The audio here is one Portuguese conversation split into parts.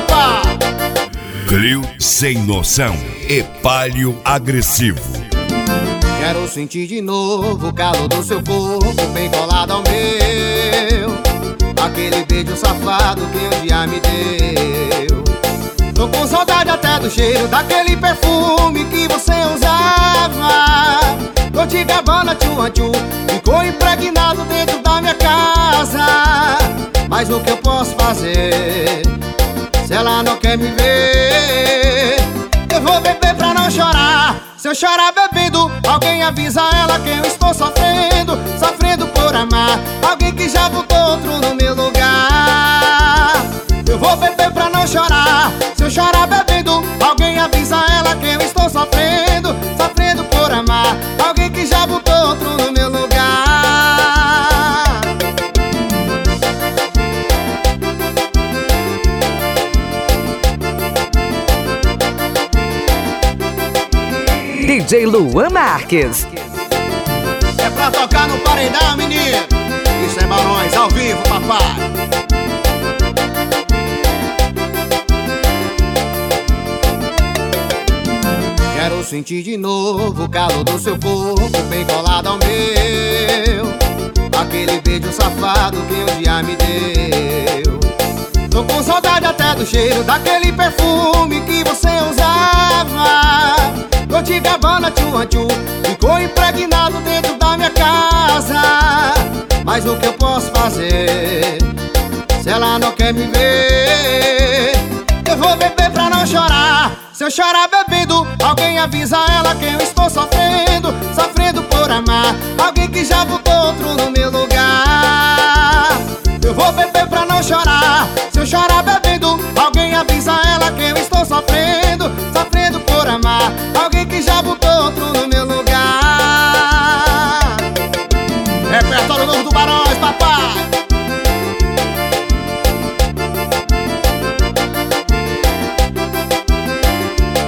papai. Clio sem noção e palio agressivo. Quero sentir de novo o calor do seu corpo bem colado ao meu. Aquele beijo safado que um dia me deu. Tô com saudade até do cheiro daquele perfume que você usava. Dolce & Gabbana, tchu, ficou impregnado dentro da minha casa. Mas o que eu posso fazer se ela não quer me ver? Eu vou beber pra não chorar. Se eu chorar bebendo, alguém avisa ela que eu estou sofrendo. Sofrendo por amar alguém que já botou outro no meu lugar. Eu vou beber pra não chorar. Se eu chorar bebendo, alguém avisa ela que eu estou sofrendo. Sofrendo por amar alguém que já botou outro no meu lugar. DJ Luan Marques. É pra tocar no paredão, menino. Isso é Barões ao vivo, papai. Quero sentir de novo o calor do seu corpo bem colado ao meu. Aquele beijo safado que um dia me deu. Tô com saudade até do cheiro daquele perfume que você usava. Dolce & Gabbana, tchu, ficou impregnado dentro da minha casa. Mas o que eu posso fazer se ela não quer me ver? Eu vou beber pra não chorar. Se eu chorar bebendo, alguém avisa ela que eu estou sofrendo. Sofrendo por amar alguém que já botou outro no meu lugar. Eu vou beber pra não chorar. Se eu chorar bebendo, alguém avisa ela que eu estou sofrendo. Sofrendo por amar alguém que já botou outro no meu lugar. Repertório novo do Barões, papai.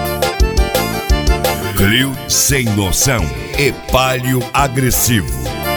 Clio sem noção e palio agressivo.